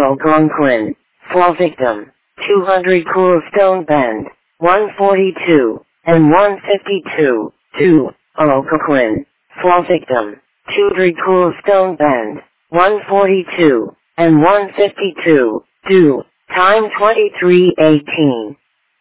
Algonquin. Fall victim. 200 Coolstone Bend. 142 and 152. 2. Algonquin. Fall victim. 200 Coolstone Bend. 142 and 152. 2. Time 23:18.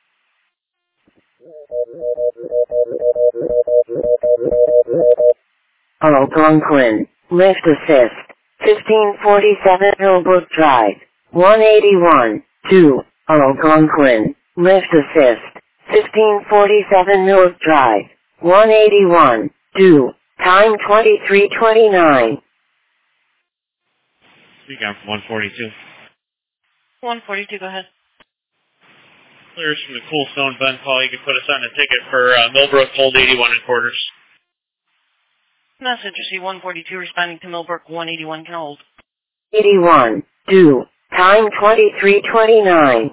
Algonquin. Lift assist. 1547 Millbrook Drive. 181. 2. Algonquin. Lift assist. 1547 Millbrook Drive. 181. 2. Time 23:29. Speak on 142. 142, go ahead. Clears from the Coolstone Bend call. You can put us on a ticket for Millbrook, hold 81 and quarters. Message received 142 responding to Millbrook 181 can hold. 81. 2. Time 23:29.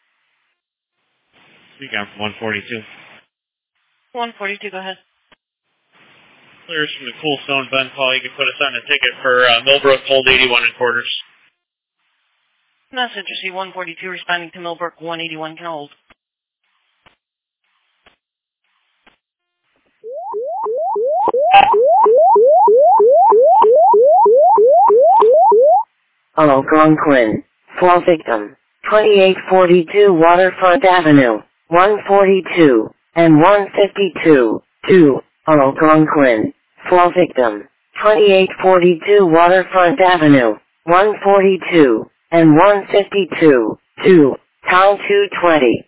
Speak on 142. 142, go ahead. Clears from the Coolstone Bend call. You can put us on a ticket for Millbrook, hold 81 and quarters. Message received 142 responding to Millbrook 181 can hold. Algonquin. Fall victim. 2842 Waterfront Avenue. 142 and 152. 2. Algonquin. Fall victim. 2842 Waterfront Avenue. 142 and 152. 2. Time 2:20.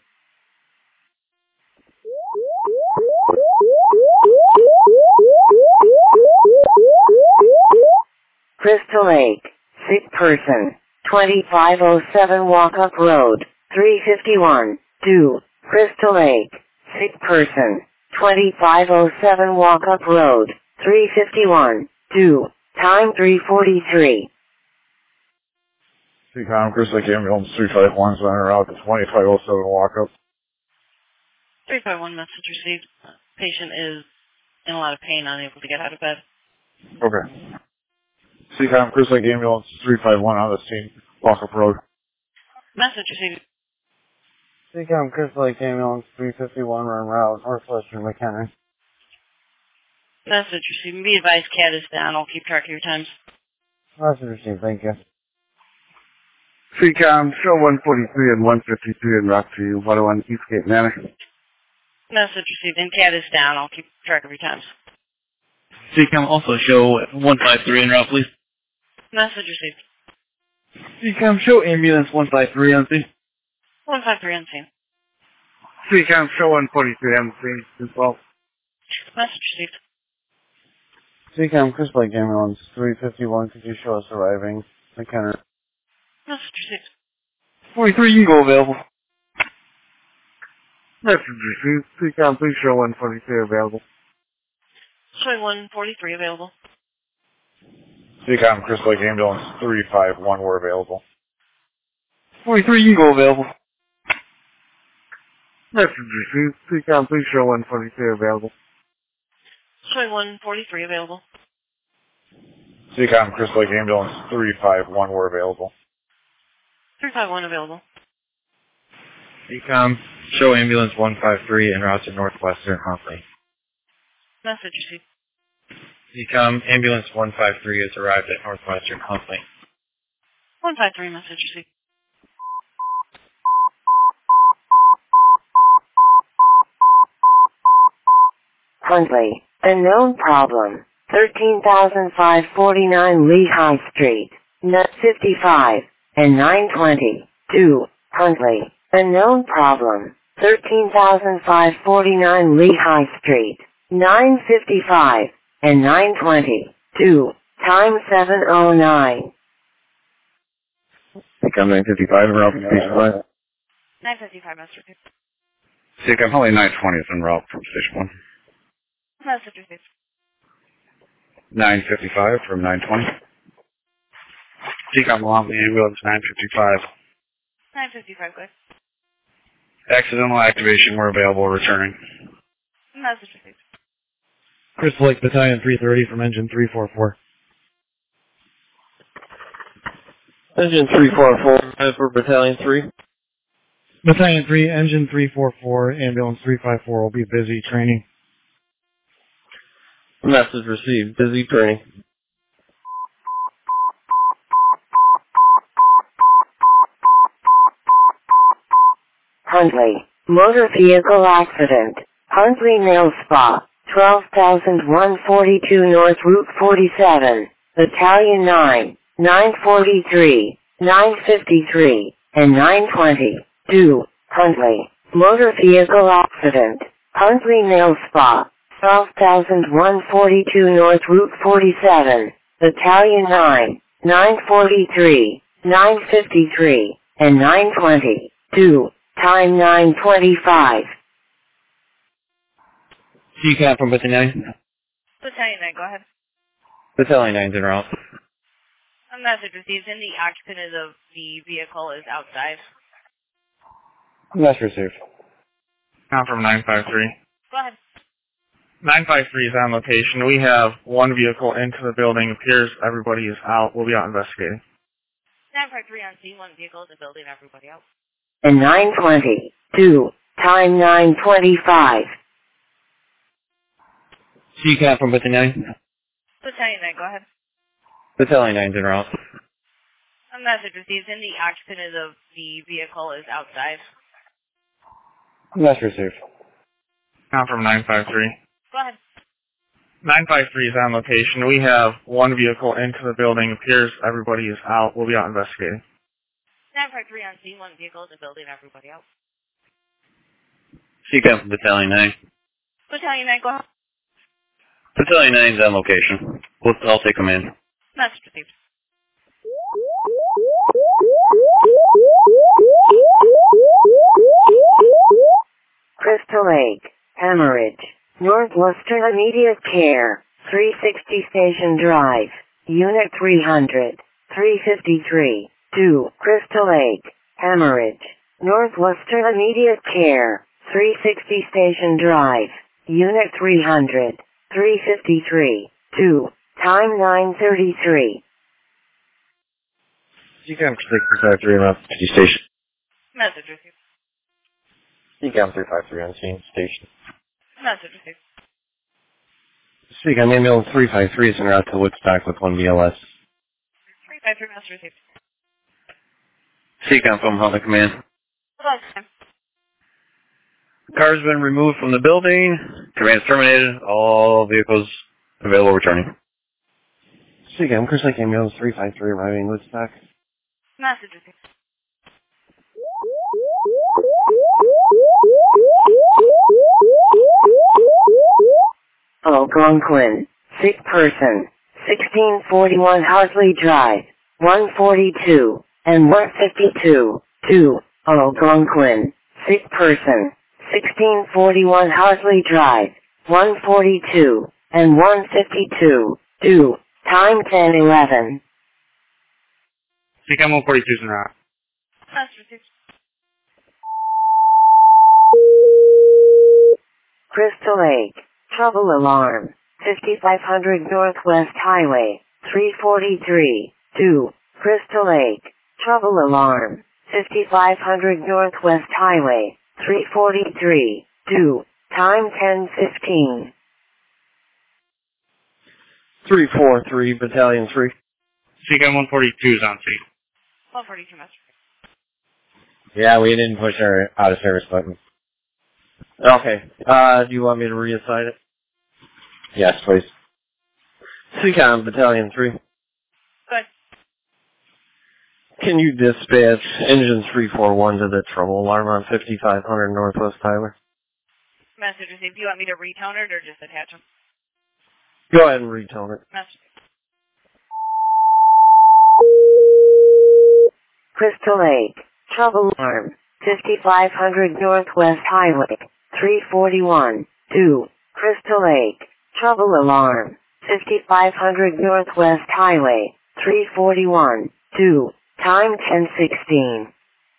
Crystal Lake. Sick person. 2507 Walkup Road. 351. 2. Crystal Lake. Sick person. 2507 Walkup Road. 351. 2. Time 3:43. Seacom, Crystal Lake Ambulance 351 is on route to 2507 Walkup. 351, message received. Patient is in a lot of pain, unable to get out of bed. Okay. Seacom, Crystal Lake Ambulance 351 on the scene, Walkup Road. Message received. Seacom, Crystal Lake Ambulance 351 run route, Northwestern McKenna. Message received. Be advised, CAT is down. I'll keep track of your times. Message received, thank you. Seacom, show 143 and 153 in Rockview, 101 Eastgate Manor. Message received. And CAT is down. I'll keep track of your times. Seacom, also show 153 en route, please. Message received. Seacom, show ambulance 153 on scene. 153 on scene. Seacom, show 143 on the scene as well. Message received. Seacom, Crystal Lake Ambulance 351, could you show us arriving McKenna? Message received. 43, you can go available. Message received. Seacom, please show 143 available. Showing 143 available. Seacom, Crystal Lake Ambulance 351 were available. 43, you can go available. Message received. Seacom, please show 143 available. Showing 143 available. Seacom, Crystal Lake Ambulance 351 were available. 351 available. Seacom, show ambulance 153 en route to Northwestern Huntley. Message received. Seacom, ambulance 153 has arrived at Northwestern Huntley. 153 message received. Huntley. Unknown problem. 13,549 Lehigh Street. Nut 55 and 920. 2. Huntley. Unknown problem. 13,549 Lehigh Street. 955 and 920. 2. Time 7:09. Seacom 955 en route from Station 5. 955 message received. Seacom, Holly 920 is en route from Station 1. Message received. 955 from 920. Seacom, along the ambulance 955. 955, good. Accidental activation were available returning. Message received. Crystal Lake Battalion 330 from engine 344. Engine 344 for Battalion 3. Battalion 3, Engine 344, Ambulance 354 will be busy training. Message received. Busy training. Huntley. Motor vehicle accident. Huntley Nail Spa. 12,142 North Route 47. Battalion 9. 943. 953. And 920. 2. Huntley. Motor vehicle accident. Huntley Nail Spa. 12,142 North Route 47. Battalion 9. 943. 953. And 920. 2. Time 9:25. CCAP from Battalion 9. Battalion 9, go ahead. Battalion 9's en route. A message received in the occupant of the vehicle is outside. Message received. I'm from 953. Go ahead. 953 is on location. We have one vehicle into the building. Appears everybody is out. We'll be out investigating. 953 on scene, one vehicle in the building, everybody out. And 9:20. 2. Time 9:25. CCAP from Battalion 9. Battalion 9, go ahead. Battalion 9's en route. A message received in the occupant of the vehicle is outside. Message received. I'm from 953. Go ahead. 953 is on location. We have one vehicle into the building. Appears everybody is out. We'll be out investigating. 953 on scene, one vehicle in the building, everybody out. CCAP from Battalion 9. Battalion 9, go ahead. Battalion 9's on location. I'll take them in. Message received. Crystal Lake. Hemorrhage. North Worcester Immediate Care. 360 Station Drive. Unit 300. 353. 2. Crystal Lake. Hemorrhage. North Worcester Immediate Care. 360 Station Drive. Unit 300. 353. 2. Time 9:33. CCAP 353 on station. Message received. CCAP 353 on scene station. Message received. CCAP Ambulance 353 is en route to Woodstock with 1 BLS. 353, message received. CCAP from Huntley Command. Hold on. The car's been removed from the building. Command's terminated. All vehicles available returning. CCAP Chris Lake Ambulance 353 arriving Woodstock. Message received. Algonquin. Sick person. 1641 Hartley Drive. 142 and 152. 2. Algonquin. Sick person. 1641 Hartley Drive. 142 and 152. 2. Time 10:11. CCAP 142 is en route. Message received. Crystal Lake. Trouble alarm. 5500 Northwest Highway. 343. 2. Crystal Lake. Trouble alarm. 5500 Northwest Highway. 343. 2. Time 10:15. 343 Battalion 3. CCAP 142 is on scene. 142, message received. Yeah, we didn't push our out of service button. Okay. Do you want me to reassign it? Yes, please. CCAP Battalion 3. Good. Can you dispatch Engine 341 to the trouble alarm on 5500 Northwest Highway? Message received. Do you want me to retone it or just attach them? Go ahead and retone it. Message received. Crystal Lake. Trouble alarm. 5500 Northwest Highway. 341. 2. Crystal Lake. Trouble alarm. 5500 Northwest Highway. 341. 2. Time 10:16.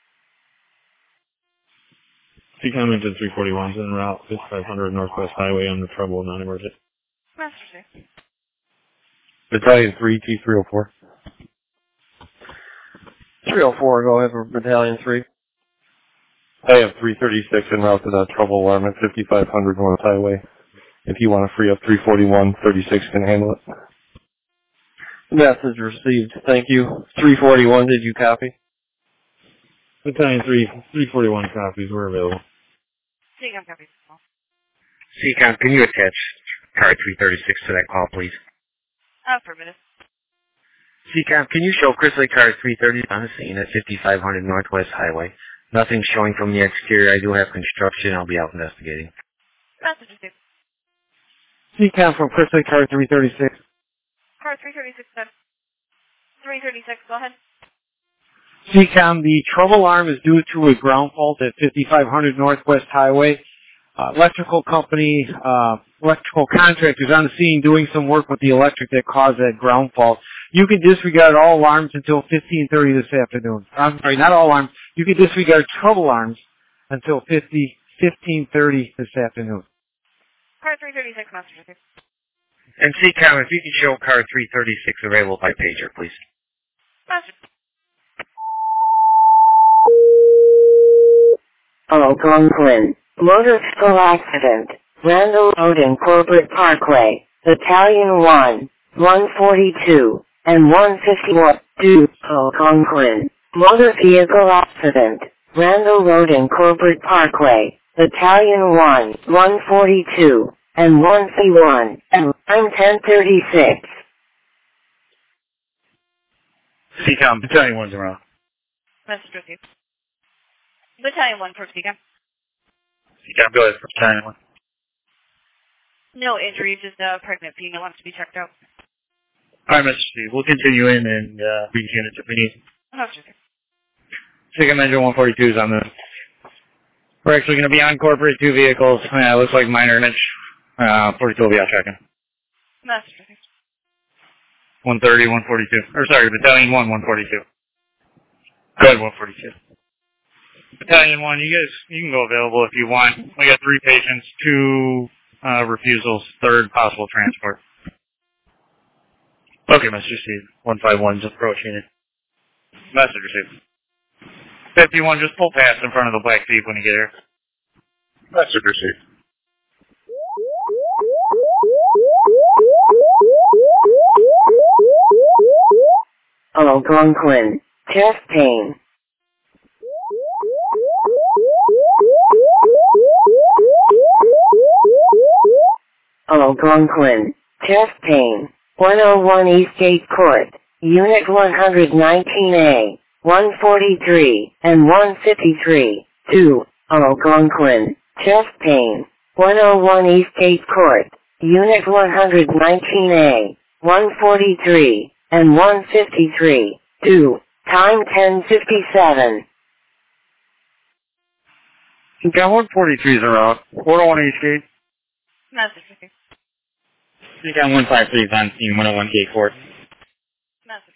CCAP Engine 341 is en route. 5500 Northwest Highway on the trouble, non-emergent. Message received. Battalion 3 T304. 304, go ahead for Battalion 3. I have 336 en route to the trouble alarm at 5500 North Highway. If you want to free up 341, 36 can handle it. Message received. Thank you. 341, did you copy? Battalion 341 copies were available. CCOM copy. CCOM, can you attach car 336 to that call, please? Affirmative. CCOM, can you show Chris Lee car 330 on the scene at 5500 Northwest Highway? Nothing showing from the exterior. I do have construction. I'll be out investigating. Message received. CCOM from Crystal Car 336. Car 336, then. 336, go ahead. CCOM, the trouble alarm is due to a ground fault at 5500 Northwest Highway. Electrical company, electrical contractors on the scene doing some work with the electric that caused that ground fault. You can disregard all alarms until 15:30 this afternoon. I'm sorry, not all alarms. You can disregard trouble alarms until 15:30 this afternoon. Car 336, message received. And CCOM, if you can show car 336 available by pager, please. Message. Algonquin. Motorcycle accident. Randall Road and Corporate Parkway. Battalion 1, 142, and 151. 2. Algonquin. Motor vehicle accident. Randall Road and Corporate Parkway. Battalion 1, 142, and 151, and line 1036. CCOM, Battalion 1's around. Message received. Battalion 1 for CCOM. CCOM, go ahead for Battalion 1. No injuries, just a pregnant female wants to be checked out. Alright, Mr. Steve, we'll continue in and reach units if we need. Message received. CCOM Engine 142 is on the... We're actually going to be on corporate, 2 vehicles. Yeah, it looks like minor niche. 42 will be out checking. Message received. 130, 142. Or sorry, Battalion 1, 142. Go ahead, 142. Battalion 1, you can go available if you want. We got 3 patients, 2 refusals, 3rd possible transport. Okay, Mr. Steve. 151 just approaching it. Message received. 51, just pull past in front of the black Jeep when you get here. Message received. Algonquin. Chest pain. Algonquin. Chest pain. 101 Eastgate Court. Unit 119A. 143 and 153. 2. Algonquin. Chest pain. 101 Eastgate Court. Unit 119A. 143 and 153. 2. Time 10:57. CCOM 143 is around. 401 Eastgate. Message received. CCOM 153 is on scene, 101 Gate Court. Message.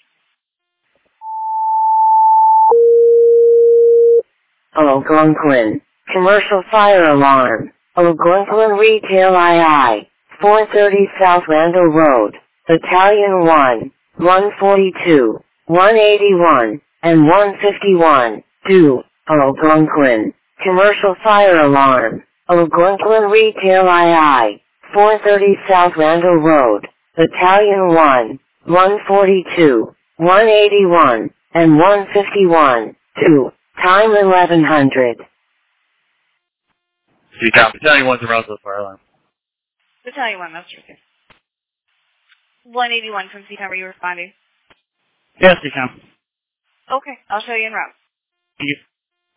Algonquin. Commercial fire alarm. Algonquin Retail II. 430 South Randall Road. Battalion 1, 142, 181, and 151. 2. Algonquin. Commercial fire alarm. Algonquin Retail II. 430 South Randall Road. Battalion 1, 142, 181, and 151. 2. Time 1100. CCOM, Battalion 1's around the fire alarm. Battalion 1, message received. 181 from CCOM, are you responding? Yes, CCOM. Okay, I'll show you en route. Thank you.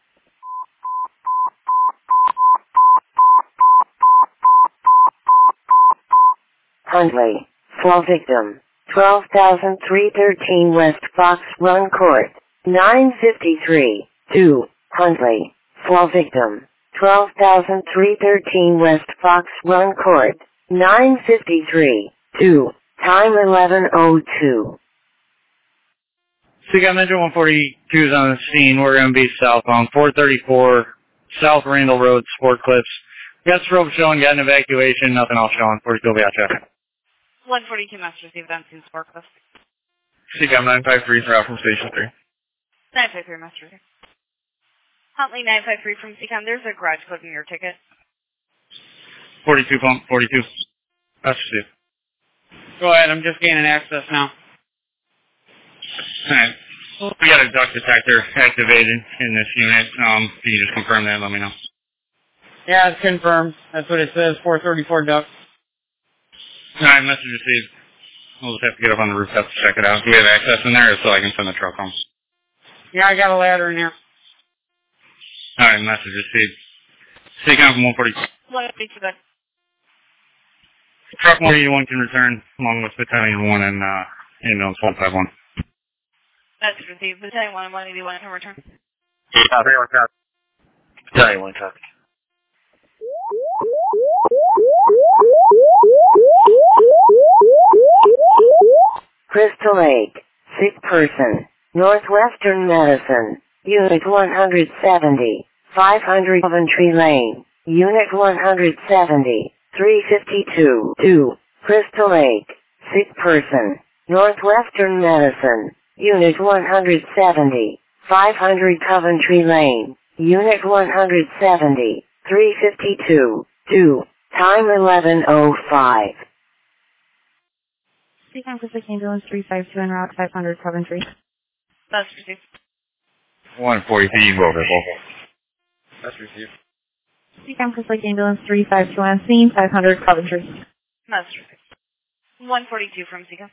Huntley. Fall victim. 12,313 West Fox Run Court. 953. 2. Huntley. Fall victim. 12,313 West Fox Run Court. 953. 2. Time 11:02. CCOM Engine 142 is on the scene. We're going to be southbound. 434 South Randall Road, Sport Clips. Got strobe showing, got an evacuation, nothing else showing. 42 will be out checking. 142 message received on scene Sport Clips. CCOM 953 is out from Station 3. 953, Master. Huntley 953 from CCOM. There's a garage code in your ticket. 42 pump, 42. That's Steve. Go ahead, I'm just gaining access now. Alright. We got a duct detector activated in this unit. Can you just confirm that and let me know? Yeah, it's confirmed. That's what it says, 434 ducks. Alright, message received. We'll just have to get up on the rooftop to check it out. Do we have access in there so I can send the truck home? Yeah, I got a ladder in here. Alright, message received. CCOM from 140. What speak to that? Truck 181 can return along with Battalion 1 and ambulance 151. That's received. Battalion 1 and 181 can return. Battalion 1 copy. Crystal Lake, sick person, Northwestern Medicine, Unit 170, 500 Coventry Lane, Unit 170, 352, 2, Crystal Lake, sick person, Northwestern Medicine, Unit 170, 500 Coventry Lane, Unit 170, 352, 2, time 11:05. CCOM Crystal Lake Ambulance 352 en route 500 Coventry. That's received. 143, you go over. That's received. CCOM Crystal Lake Ambulance 352 on scene 500 Coventry. That's received. 142 from CCOM.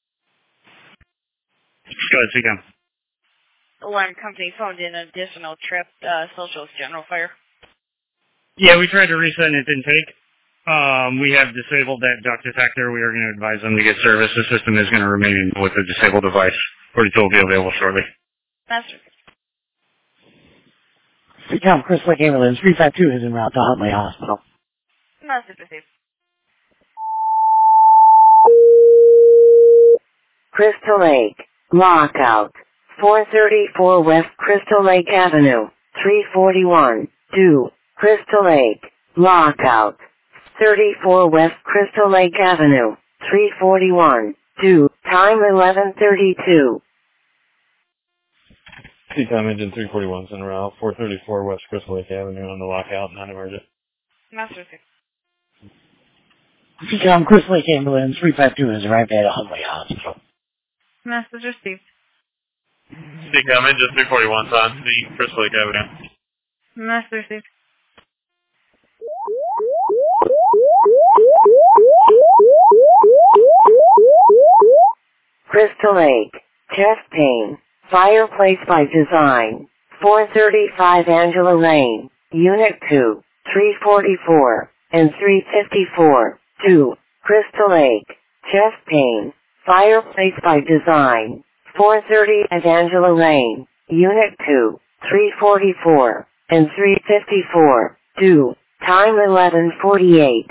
Go ahead, CCOM. Alarm company phoned in additional trip, Social's General Fire. Yeah, we tried to reset and it didn't take. We have disabled that duct detector. We are going to advise them to get service. The system is going to remain with the disabled device. 42 will be available shortly. That's received. CCOM Crystal Lake Ambulance 352 is en route to Huntley Hospital. That's received. Crystal Lake, lockout, 434 West Crystal Lake Avenue, 341, 2, Crystal Lake, lockout, 34 West Crystal Lake Avenue, 341, 2, time 11:32. CCOM engine 341's en route, 434 West Crystal Lake Avenue on the lockout, non-emergent. That's received. CCOM Crystal Lake Ambulance 352 has arrived at Huntley Hospital. Message received. CCOM engine 341's on the Crystal Lake Avenue. Message received. Crystal Lake, chest pain, fireplace by design, 435 Angela Lane, Unit 2, 344, and 354, 2, Crystal Lake, chest pain, fireplace by design, 430 at Angela Lane, Unit 2, 344, and 354, 2, time 11:48.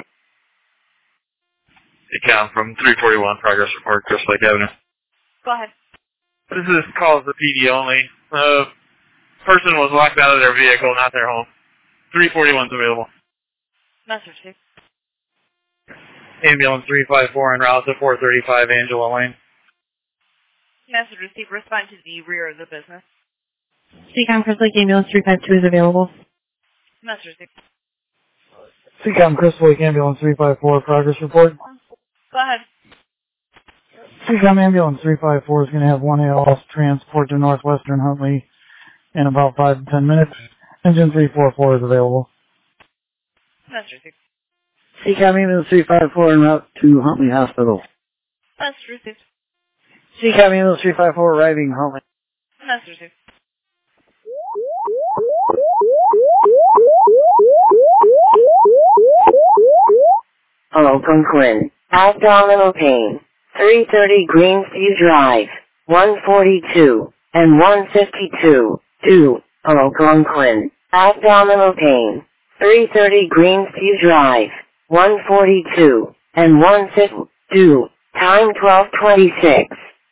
CCOM from 341, progress report, Crystal Lake Avenue. Go ahead. This is calls the PD only. Person was locked out of their vehicle, not their home. 341's available. Message received. Ambulance 354 en route to 435 Angela Lane. Message received. Respond to the rear of the business. CCOM Crystal Lake Ambulance 352 is available. Message received. CCOM Crystal Lake Ambulance 354 progress report. Go ahead. CCOM Ambulance 354 is going to have one ALS transport to Northwestern Huntley in about 5 to 10 minutes. Engine 344 is available. Message received. CCOM Ambulance 354 en route to Huntley Hospital. Message received. CCOM Ambulance 354 arriving Huntley. Message received. Algonquin, abdominal pain, 330 Greensview Drive, 142, and 152, 2, Algonquin, abdominal pain, 330 Greensview Drive, 142, and 152, time 12:26.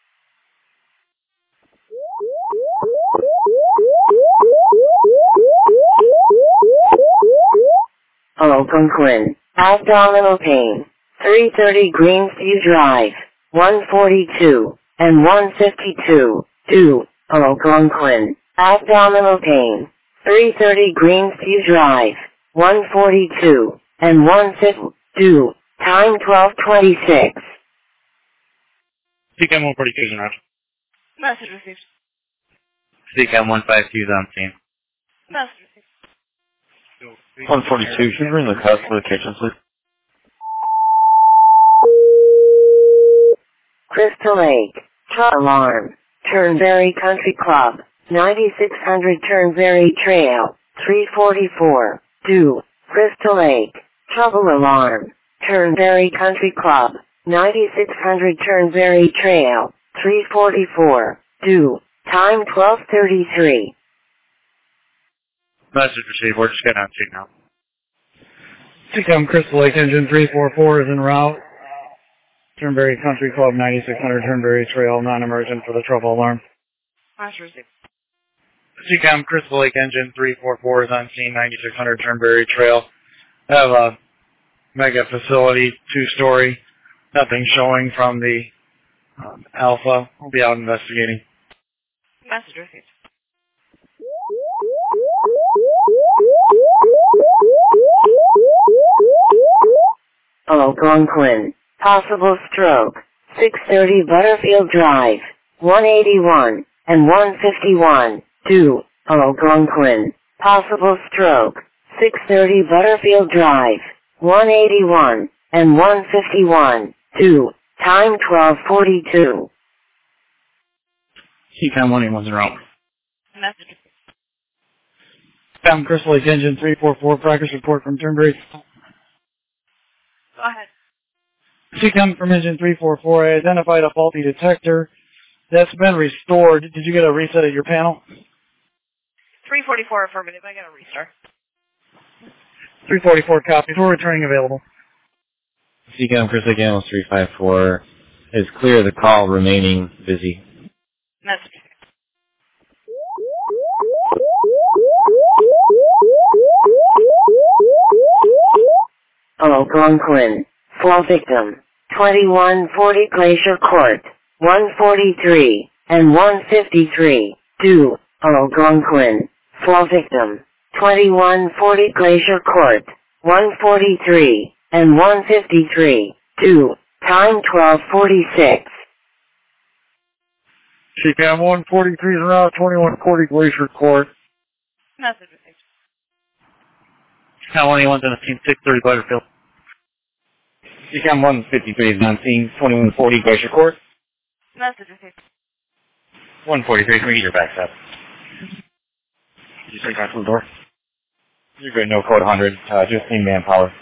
Algonquin, abdominal pain, 330 Greensview Drive, 142, and 152, 2, Algonquin, abdominal pain. 330 Greensview Drive, 142, and 152, time 12:26. CCAM 142 is in route. Message received. CCAM 152 is on scene. Message received. 142, can you bring the cost for the kitchen, please? Crystal Lake, alarm. Turnberry Country Club, 9600 Turnberry Trail, 344, 2, Crystal Lake, trouble alarm. Turnberry Country Club, 9600 Turnberry Trail, 344, 2, time 12:33. Message received. We're just getting on scene now. CCAM Crystal Lake Engine 344 is en route. Turnberry Country Club, 9600 Turnberry Trail, non-emergent for the trouble alarm. Message received. CCAM Crystal Lake Engine 344 is on scene, 9600 Turnberry Trail. I have a mega facility, 2-story. Nothing showing from the Alpha. We'll be out investigating. Message received. Algonquin, possible stroke. 630 Butterfield Drive, 181, and 151, 2, Algonquin, possible stroke. 630 Butterfield Drive, 181, and 151, 2, time 12:42. CCAM 181's en route. Message received. CCAM Crystal Lake Engine 344, progress report from Turnberry. Go ahead. CCAM from Engine 344, I identified a faulty detector. That's been restored. Did you get a reset at your panel? 344 affirmative. I got a restart. 344 copies. We're returning available. CCAM Chris Lake Animals 354 is clear. The call remaining busy. Message. Algonquin, fall victim. 2140 Glacier Court, 143, and 153, 2, Algonquin, fall victim. 2140 Glacier Court, 143, and 153, 2, time 12:46. CCAM 143 is en route, 2140 Glacier Court. Message received. CCAM 181's on scene, 630 Butterfield. CCAM 153 is on scene, 2140 Glacier Court. Message received. 143, can we get your backs up? Did you take out from the door? You're good, no code 100, just need manpower.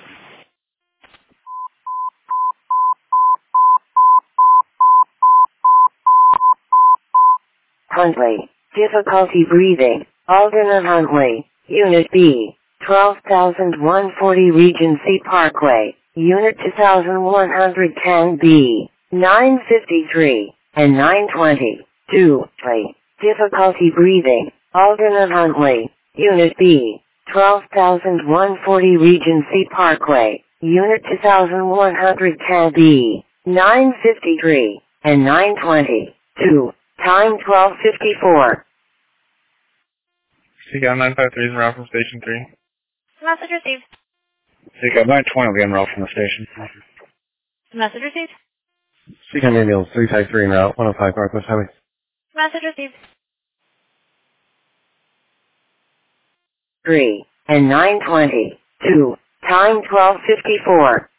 Huntley, difficulty breathing, Alden and Huntley, Unit B, 12,140 Regency Parkway, Unit 2110B, 953, and 920, 2, difficulty breathing, Alden and Huntley, Unit B, 12,140 Regency Parkway, Unit 2110B, 953, and 920, 2, time 12:54. CCAM 953 is en route from Station 3. Message received. CCAM 920 will be en route from the station. Message received. CCAM ambulance 353 en route, 105 Northwest Highway. Message received. 3, and 920, 2, time 12:54.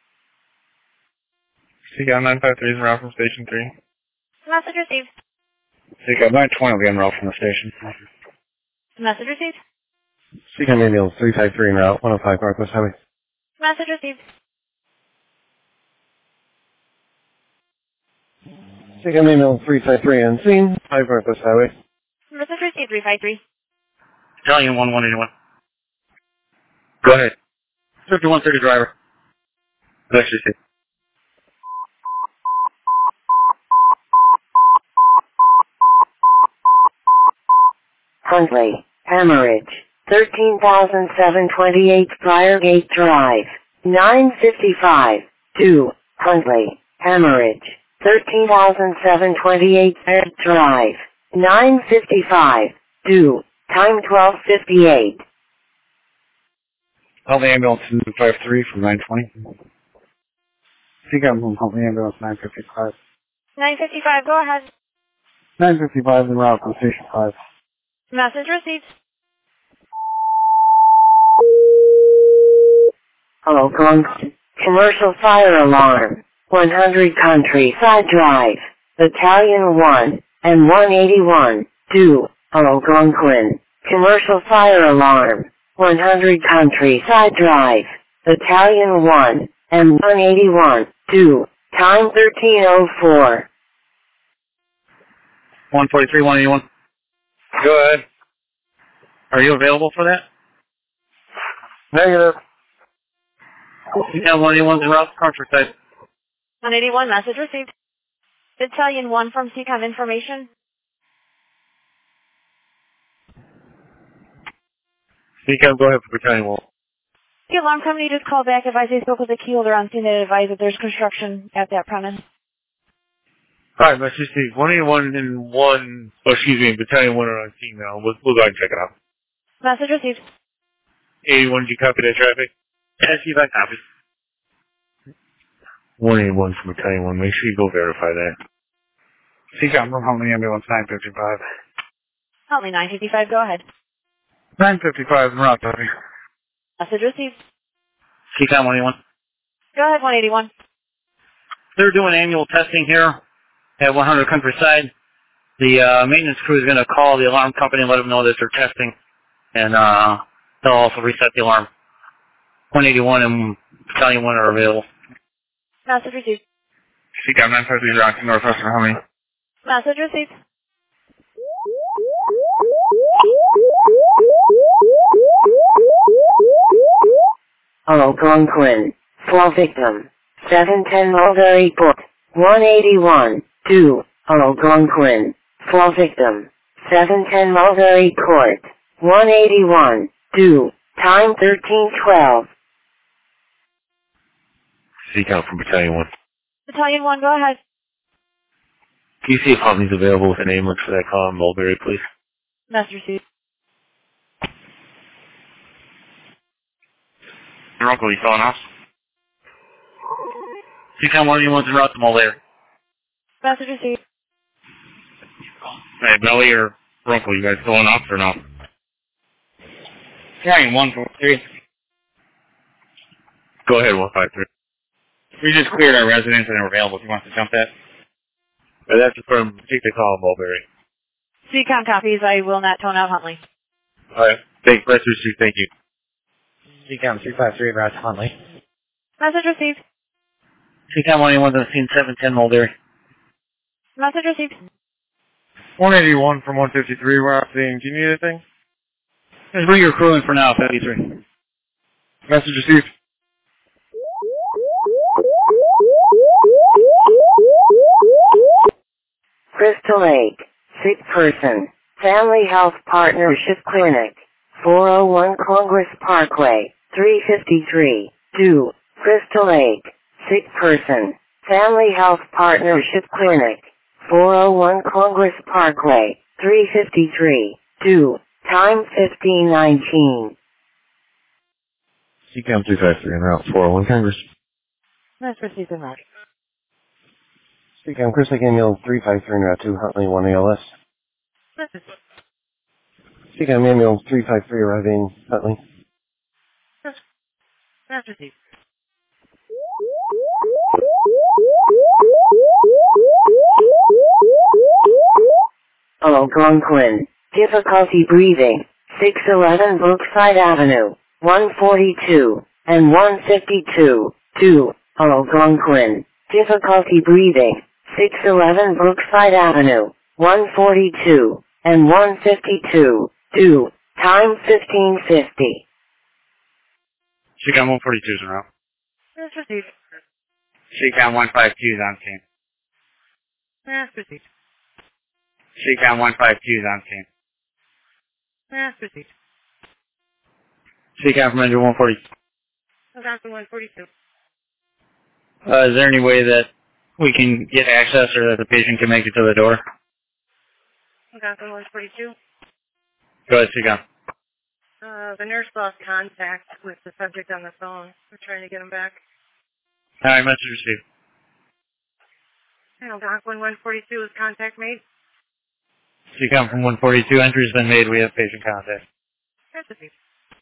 CCAM 953 is en route from Station 3. Message received. CCAM 920 will be en route from the station. Message received. CCAM ambulance 353 en route, 105 Northwest Highway. Message received. CCAM ambulance 353 on scene, 5 Northwest Highway. Message received. 353. Battalion 181. Go ahead. 5130 driver. Message received. Huntley, hemorrhage, 13,728 Briargate Drive, 955, 2, Huntley, hemorrhage, 13,728 Fair Drive, 9:55. Due. Time 12:58. Help me ambulance 253 from 920. CCAM from help me ambulance 955. 9:55, go ahead. 955 en route from station 5. Message received. Hello, commercial fire alarm. 100 Countryside Drive. Battalion 1 and 181. Due. Algonquin. Commercial fire alarm. 100 Countryside Drive. Battalion 1 and 181. Due. Time 13:04. 143, 181. Go ahead. Are you available for that? Negative. Yeah, 181's en route to Countryside. 181, message received. Battalion 1 from CCOM information. CCAM, go ahead for Battalion 1. The alarm company just called back, advised they spoke with the key holder on scene and advised that there's construction at that premise. Alright, message Steve. 181 and 1, Battalion 1 are on scene now. We'll go ahead and check it out. Message received. 81, did you copy that traffic? Yes, you got copy. 181 from Battalion 1, make sure you go verify that. CCAM from help me ambulance 955. Help me 9:55, go ahead. 955 en route, Tony. Message received. CCOM 181. Go ahead, 181. They're doing annual testing here at 100 Countryside. The maintenance crew is going to call the alarm company and let them know that they're testing. And they'll also reset the alarm. 181 and Battalion 1 are available. Message received. CCAM 953 on to Northwestern, how many? Message received. Algonquin. 4 victim. 710 Mulberry Court. 181. 2. Algonquin. 4 victim. 710 Mulberry Court. 181. 2. Time 13:12. CCAM from Battalion 1. Battalion 1, go ahead. Can you see if Huntley's available with an ambulance for that call in Mulberry, please? Message received. Your uncle, you calling us? CCOM 181's en route to Mulberry. Message received. Hey, Belly or Runkle, you guys going up or no? Battalion 143. Go ahead, 153. We just cleared our residence and they're available if you want to jump that. That's confirmed. Take the call in Mulberry. CCOM copies, I will not tone out Huntley. Alright. Thank you. Thank you. CCAM 353 en route to Huntley. Message received. CCOM 181's on scene 710 Mulberry. Message received. 181 from 153, we're out seeing. Do you need anything? Just bring your crew in for now, 53. Message received. Crystal Lake. Sick person. Family Health Partnership Clinic. 401 Congress Parkway. 353. 2. Crystal Lake. Sick person. Family Health Partnership Clinic. 401 Congress Parkway. 353. 2. Time 15:19. CCAM 353 en route 401 Congress. Message received in route. CCAM Chris Lake Ambulance 353 en route to Huntley 1 ALS. Message. CCAM Ambulance 353 arriving Huntley. Message received. Algonquin. Difficulty breathing. 611 Brookside Avenue. 142 and 152. 2. Algonquin. Difficulty breathing. 611 Brookside Avenue. 142 and 152. 2. Time 15:50. CCOM 142's en route. Message received. CCOM 152's on scene. Message received. CCOM 152's on scene. Message received. CCOM from engine 140. Algonquin 142. Is there any way that we can get access or that the patient can make it to the door? Algonquin 142. Go ahead, Seacom. The nurse lost contact with the subject on the phone. We're trying to get him back. All right, message received. Algonquin 142 is contact made. Seacom from 142. Entry has been made. We have patient contact. That's received.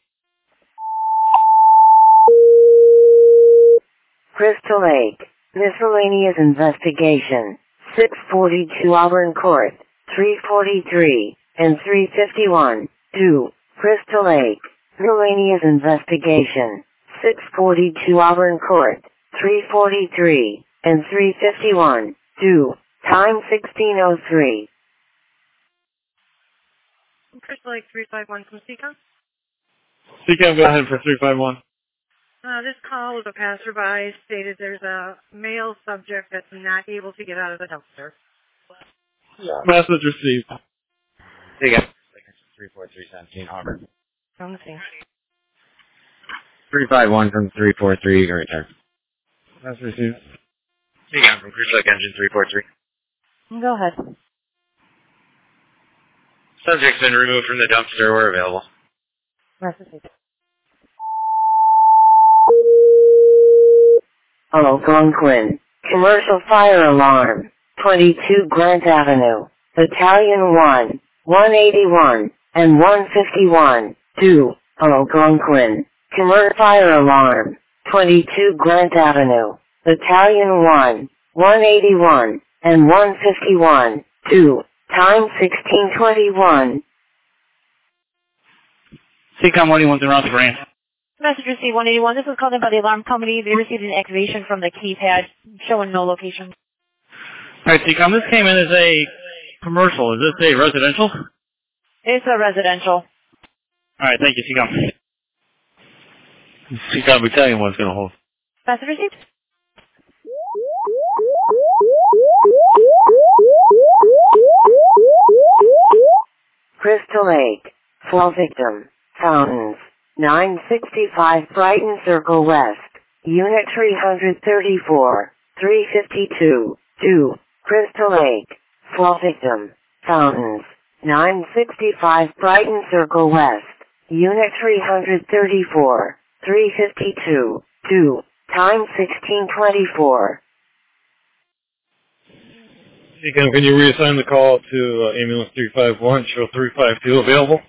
Crystal Lake. Miscellaneous investigation. 642 Auburn Court. 343 and 351. 2. Crystal Lake. Miscellaneous investigation. 642 Auburn Court. 343 and 351. 2. Time 1603. Crystal Lake 351 from Seacom. Seacom, go ahead for 351. This call was a passerby stated there's a male subject that's not able to get out of the dumpster. Message received. Seacom. 34317 Auburn. On the scene. 351 from 343, your return. Message received. Seacom from Crystal Lake Engine 343. Go ahead. Subject's been removed from the dumpster. We're available. Message. Algonquin. Commercial fire alarm. 22 Grant Avenue. Battalion 1. 181 and 151. 2. Algonquin. Commercial fire alarm. 22 Grant Avenue. Battalion 1. 181 and 151. 2. Time 1621. Seacom 181's en route to Branch. Message received 181. This was called in by the alarm company. They received an activation from the keypad showing no location. All right, Seacom, this came in as a commercial. Is this a residential? It's a residential. All right, thank you, Seacom. Seacom Battalion 1's going to hold. Message received. Crystal Lake. Fall victim. Fountains. 965 Brighton Circle West. Unit 334. 352. 2. Crystal Lake. Fall victim. Fountains. 965 Brighton Circle West. Unit 334. 352. 2. Time 1624. Seacom, can you reassign the call to ambulance 351, show 352 available?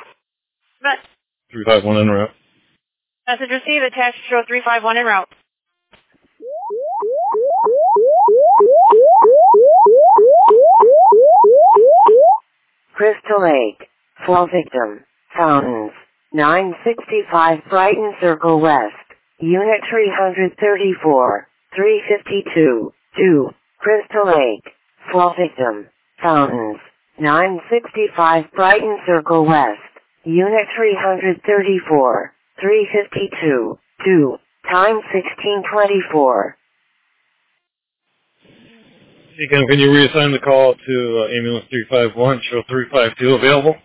351 en route. Message received. Attached show 351 en route. Crystal Lake. Fall victim. Fountains. 965 Brighton Circle West. Unit 334. 352. 2. Crystal Lake. Fall victim. Fountains. 965 Brighton Circle West. Unit 334. 352. 2. Time 1624. Seacom, can you reassign the call to ambulance 351, show 352 available?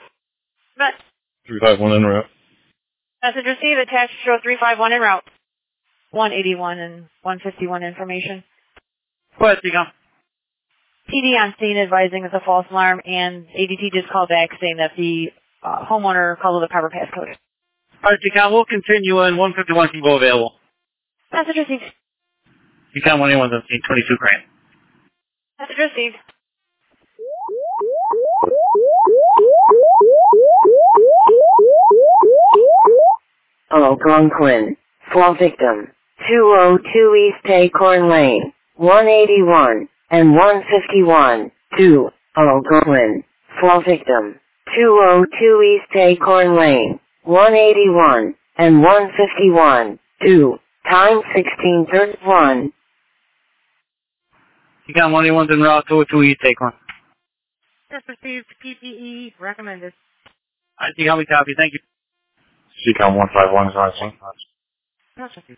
351 en route. Message received. Attached show 351 en route. 181 and 151 information. Go ahead, Seacom. PD on scene advising it's a false alarm, and ADT just called back saying that the homeowner called with a proper passcode. All right, Seacom, we'll continue and 151 can go available. Message received. Seacom 181's on scene, 22 Grant. Message received. Algonquin. Fall victim. 202 East Acorn Lane. 181 and 151. 2. Algonquin. Fall victim. 202 East Acorn Lane. 181 and 151. 2. Time 1631. Seacom 181's en route to 2 East Acorn. Just received PPE recommended. All right, Seacom, we copy. Thank you. Seacom 151 is on scene. That's received.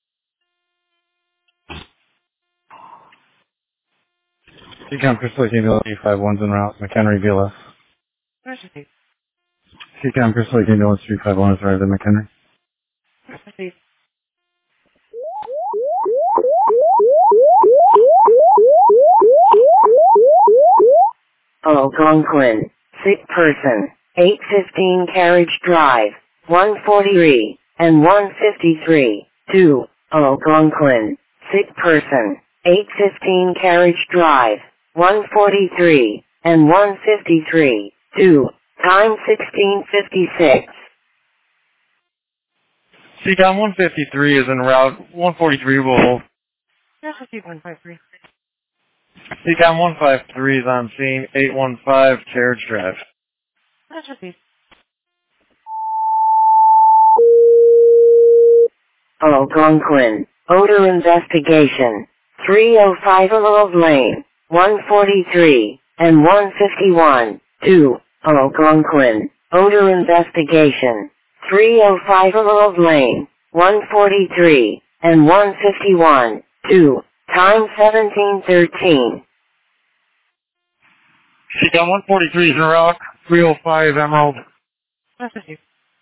Seacom Crystal Lake Ambulance 351's en route, McHenry BLS. That's received. Seacom Crystal Lake Ambulance 351 is arrived at McHenry. That's received. Algonquin. Algonquin, sick person, 815 Carriage Drive, 143, and 153, 2, Algonquin, sick person, 815 Carriage Drive, 143, and 153, 2, time 1656. CCOM 153 is en route. 143 will hold. Yes, I keep 153. CCOM 153 is on scene. 815 Carriage Drive. That's repeat. Algonquin, odor investigation, 305 Emerald Lane, 143, and 151, 2, Algonquin, odor investigation, 305 Emerald Lane, 143, and 151, 2, time 1713. CCOM 143 is en route. 305 Emerald. That's repeat.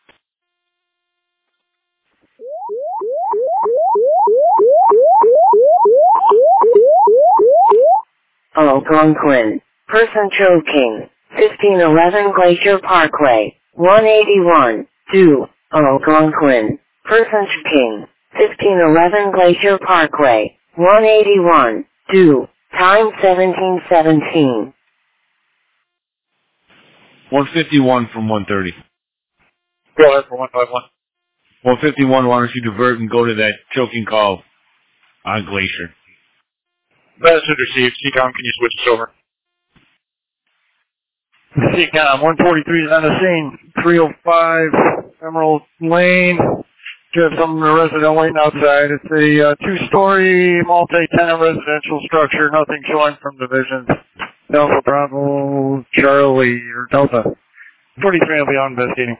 Algonquin, person choking, 1511 Glacier Parkway, 181, 2, Algonquin, person choking, 1511 Glacier Parkway, 181, 2, time 1717. 151 from 130. Go ahead for 151. 151, why don't you divert and go to that choking call on Glacier? Message received. CCOM, can you switch us over? CCOM 143 is on the scene. 305 Emerald Lane. You have some resident waiting outside. It's a two-story multi-tenant residential structure. Nothing showing from divisions. Delta Bravo Charlie or Delta. 43 will be on investigating.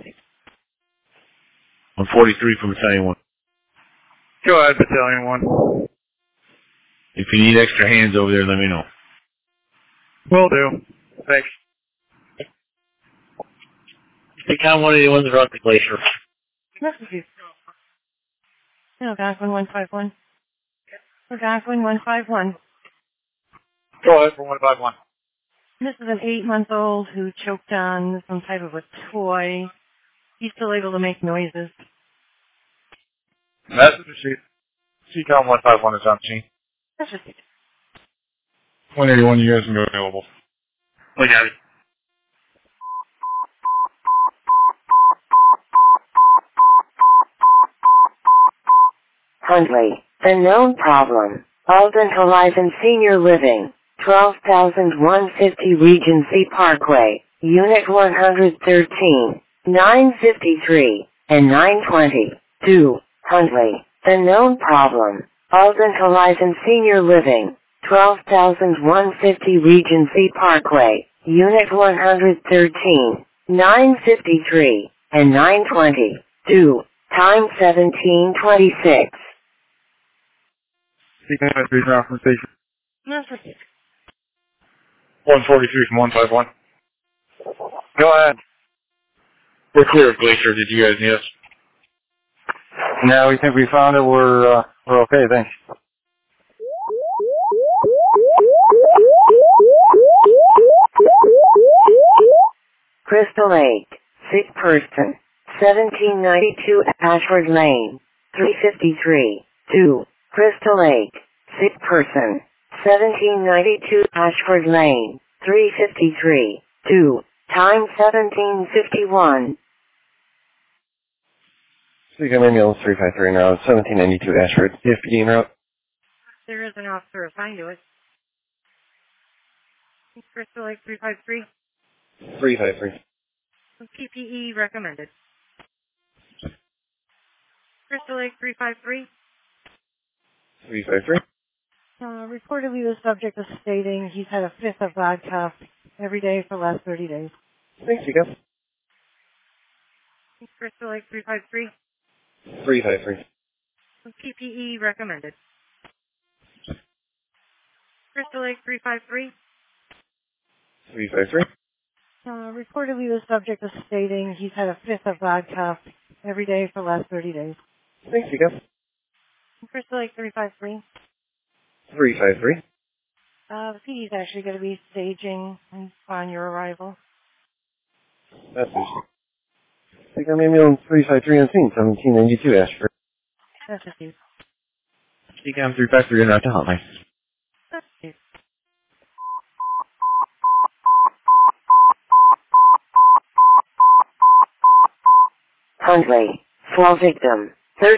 143 from Battalion 1. Go ahead, Battalion 1. If you need extra hands over there, let me know. Will do. Thanks. CCOM 181 is around the Glacier. That's repeat. Algonquin 151. Algonquin 151. Go ahead for 151. This is an 8-month-old who choked on some type of a toy. He's still able to make noises. Message received. CCOM 151 is on scene. That's repeat. 181, you guys can go available. We got it. Huntley, a known problem. Alden Horizon Senior Living, 12,150 Regency Parkway, Unit 113, 953, and 920, 2, Huntley, a known problem. Alden Horizon Senior Living, 12,150 Regency Parkway, Unit 113, 953, and 920, 2, time 1726. CCOM 3 ground from station. That's repeat. 143 from 151. Go ahead. We're clear of Glacier. Did you guys need us? No, we think we found it. We're okay, thanks. Crystal Lake, sick person, 1792 Ashford Lane, 353, 2, Crystal Lake, sick person, 1792 Ashford Lane, 353, 2, time 1751. CCOM ambulance 353 en route, 1792 Ashford. CFPD en route. There is an officer assigned to it. Crystal Lake 353. 353. PPE recommended. Crystal Lake 353. 353. Reportedly, the subject is stating he's had a fifth of vodka every day for the last 30 days. Thanks, CCOM. Crystal Lake 353. 353. PPE recommended. Crystal Lake 353. 353. Reportedly, the subject is stating he's had a fifth of vodka every day for the last 30 days. Thanks, CCOM. Crystal Lake 353. 353. The PD is actually going to be staging on your arrival. That's it. Seacom ambulance 353 on scene, 1792 Ashford. That's received. Seacom 353 and out to hotline. That's received. Huntley. Slow victim.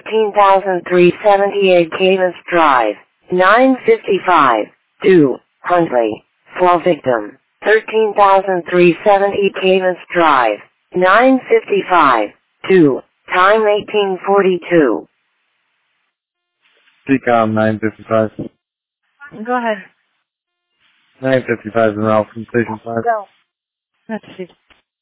13,378 Cadence Drive. 955. 2. Huntley. Slow victim. 13,370 Cadence Drive. 955. 2. Time 1842. Seacom 955. Go ahead. 955 en route from Station 5. Go. That's received.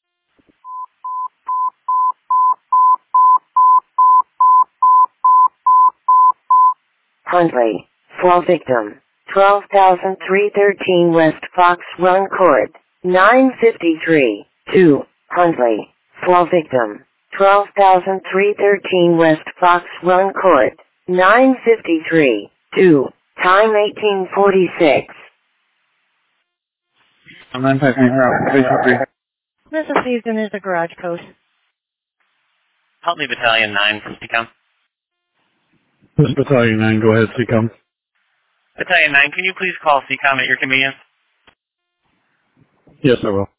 Huntley. Slow victim. 12,313 West Fox Run Court. 953. 2. Huntley. Slow victim. 12,313 West Fox Run Court. 953. 2. Time 1846. I'm 953 en route from Station 3. This is received and is a garage code. Huntley Battalion 9 from Seacom. This is Battalion 9, go ahead, Seacom. Battalion 9, can you please call Seacom at your convenience? Yes, I will.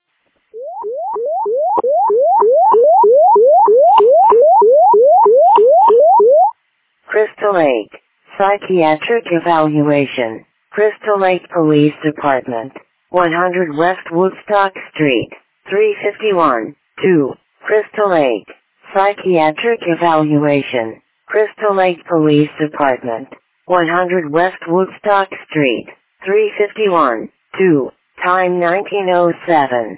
Crystal Lake. Psychiatric evaluation. Crystal Lake Police Department. 100 West Woodstock Street. 351. 2. Crystal Lake. Psychiatric evaluation. Crystal Lake Police Department. 100 West Woodstock Street. 351. 2. Time 1907.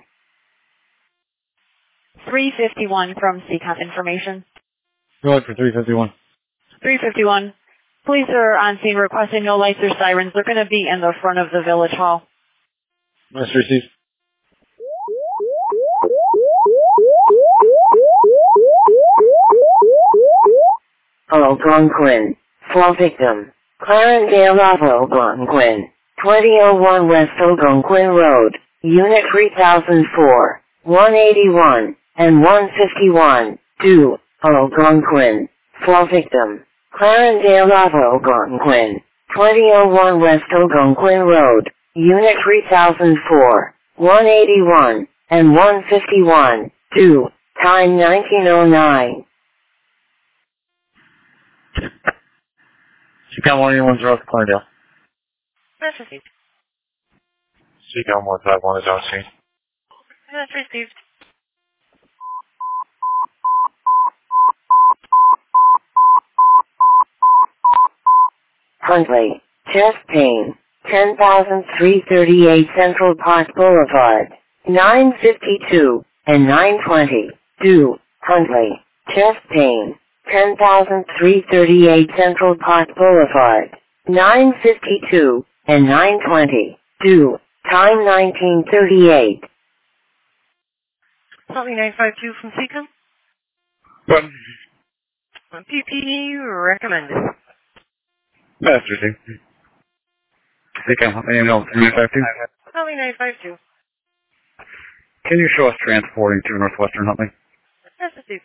351 from Seacom information. Go ahead for 351. 351. Police are on scene requesting no lights or sirens. They're going to be in the front of the village hall. Must receive. Algonquin. Slow victim. Clarendale Algonquin. 2001 West Algonquin Road. Unit 3004. 181 and 151. 2. Algonquin. Slow victim. Clarendale Algonquin. 2001 West Algonquin Road. Unit 3004. 181 and 151. 2. Time 1909. Seacom 181 North Clarendale. That's received. Seacom 151 is on scene. That's received. Huntley. Chest pain. 10,338 Central Park Boulevard. 952 and 920. 2. Huntley. Chest pain. 10,338 Central Park Boulevard. 952 and 920. 2. Time 1938. Huntley 952 from Seacom. PPE recommended. Master Seacom. Seacom, ambulance 352. Huntley 952. Can you show us transporting to Northwestern Huntley? That's received.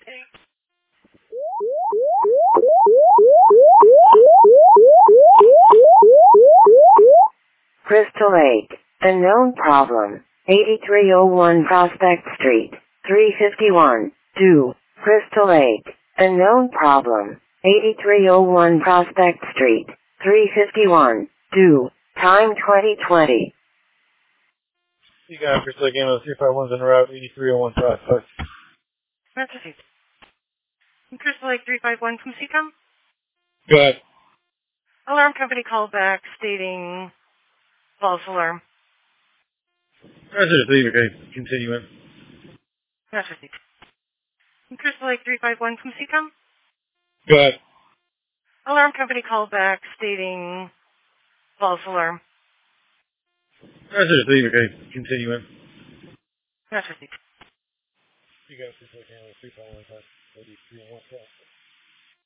Crystal Lake. Unknown problem. 8301 Prospect Street. 351. 2. Crystal Lake. Unknown problem. 8301 Prospect Street. 351. 2. Time 2020. You got Crystal Lake ambulance 351's en route 8301 Prospect. That's received. Crystal Lake 351 from Seacom. Go ahead. Alarm company called back stating false alarm. That's received, okay. Continue in. That's received. Crystal Lake 351 from Seacom. Go ahead. Alarm company called back stating false alarm. That's received, okay. Continue in. That's received. You got Crystal Lake ambulance 351 Prospect.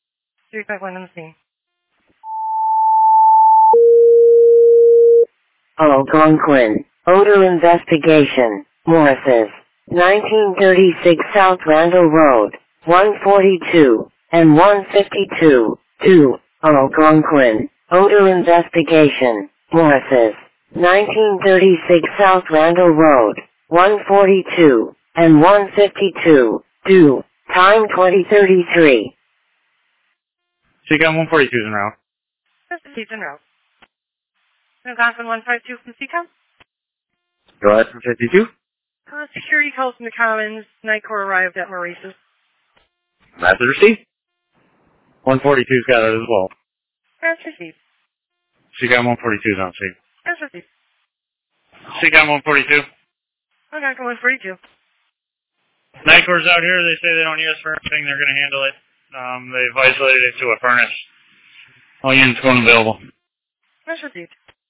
351 on the scene. Algonquin. Odor investigation. Morris's. 1936 South Randall Road. 142 and 152. 2. Algonquin. Odor investigation. Morris's. 1936 South Randall Road. 142 and 152. 2. Time 2033. CCOM 142 is en route. He's en route. Algonquin 152 from CCOM. Go ahead from 52. Security calls from the Commons. Night Corps arrived at Maurice's. Message received. 142's got it as well. That's received. CCOM 142 is on scene. That's received. CCOM 142. Algonquin 142. Night Corps out here. They say they don't need us for anything. They're going to handle it. They've isolated it to a furnace. All units going available. That's received.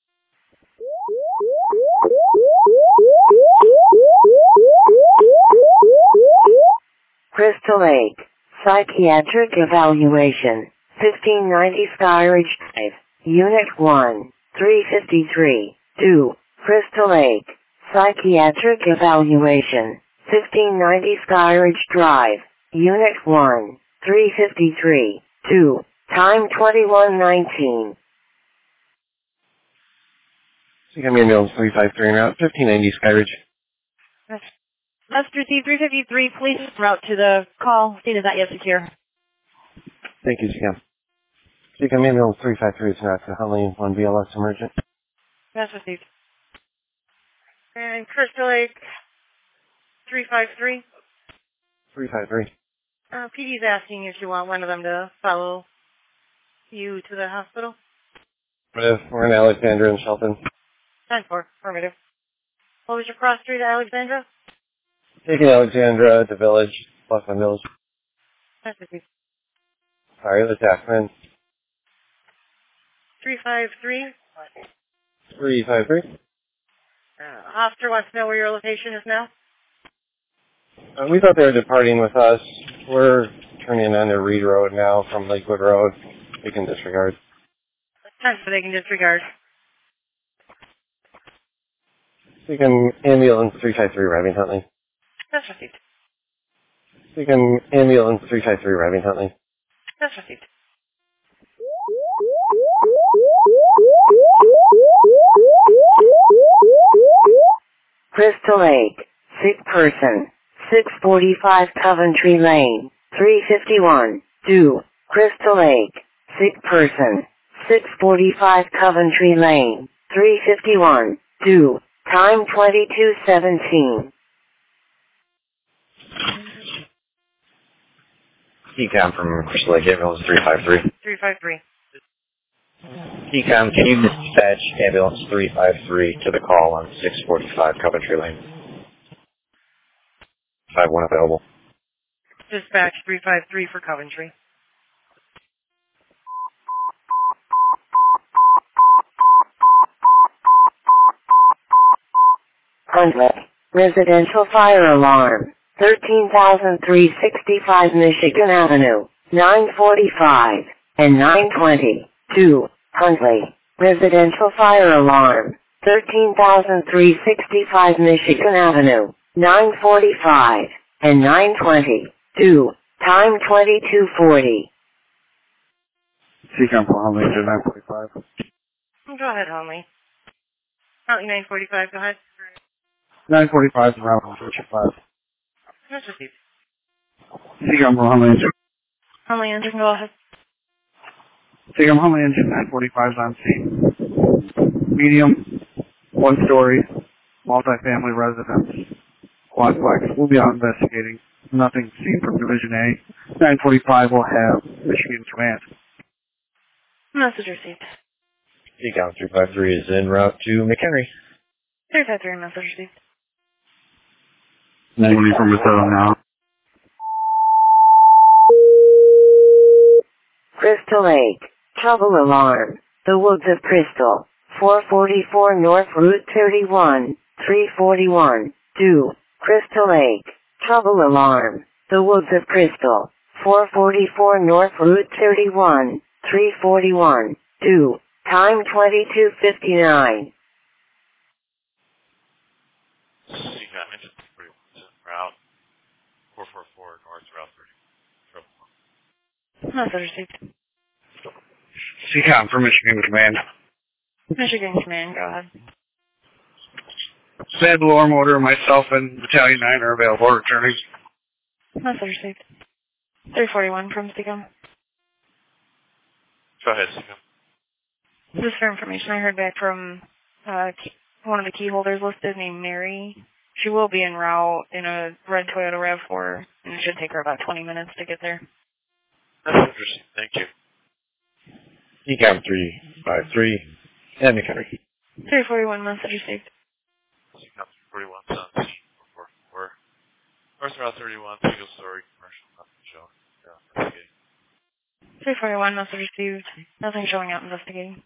Crystal Lake. Psychiatric evaluation. 1590 Skyridge Drive. Unit 1. 353. 2. Crystal Lake. Psychiatric evaluation. 1590 Skyridge Drive. Unit 1. 353. 2. Time 2119. CCOM ambulance 353 en route, 1590 Skyridge. Message received 353. Please route to the call. Scene is not yet secure. Thank you, CCOM. CCOM ambulance 353 is en route to Huntley 1 BLS emergent. That's received. And Crystal Lake 353. 353. PD's asking if you want one of them to follow you to the hospital. We're in Alexandra and Shelton. 10-4. Affirmative. What was your cross street at Alexandra? Taking Alexandra, the village, Bluffman Village. That's received. Sorry, the taxman. 353. 353. Officer wants to know where your location is now. We thought they were departing with us. We're turning on to Reed Road now from Lakewood Road. We can disregard. Time so they can disregard. CCOM ambulance 353 arriving Huntley. That's received. CCOM ambulance 353 arriving Huntley. That's received. Crystal Lake. Sick person. 645 Coventry Lane. 351. 2. Crystal Lake. Sick person. 645 Coventry Lane. 351. 2. Time 2217. CCOM from Crystal Lake ambulance 353. 353. CCOM, can you dispatch ambulance 353 to the call on 645 Coventry Lane? 51 available. Dispatch 353 for Coventry. Huntley. Residential fire alarm. 13,365 Michigan Avenue. 945 and 920. 2. Huntley. Residential fire alarm. 13,365 Michigan Avenue. 945 and 920. 2. Time 2240. CCOM for Huntley, 945. Go ahead, Huntley. Huntley 945, go ahead. 945 is around 155. That's received. CCOM for Huntley engine. Huntley engine, go ahead. CCOM Huntley engine 945 is on scene. Medium, 1-story, multifamily residence. Quadplex. We'll be out investigating. Nothing seen from Division A. 945 will have Michigan Command. Message received. CCOM 353 is en route to McHenry. 353, message received. 90 from Macedo now. Crystal Lake. Trouble alarm. The Woods of Crystal. 444 North Route 31. 341. 2. Crystal Lake. Trouble alarm. The Woods of Crystal. 444 North Route 31. 341. 2. Time 2259. engine 31 route 444 north, route 30. Message received. CCOM for Michigan Command. Michigan Command, go ahead. Sad lower motor, myself and Battalion 9 are available returning. Message received. 341 from CCOM. Go ahead, CCOM. Just for information, I heard back from one of the key holders listed named Mary. She will be en route in a red Toyota RAV4, and it should take her about 20 minutes to get there. That's interesting. Thank you. Ecom 353, and McHenry. 341 message received. CCOM 41, Sun, 444. North route 31, single story, commercial, nothing showing. Investigating. 341 message received. Nothing showing out investigating.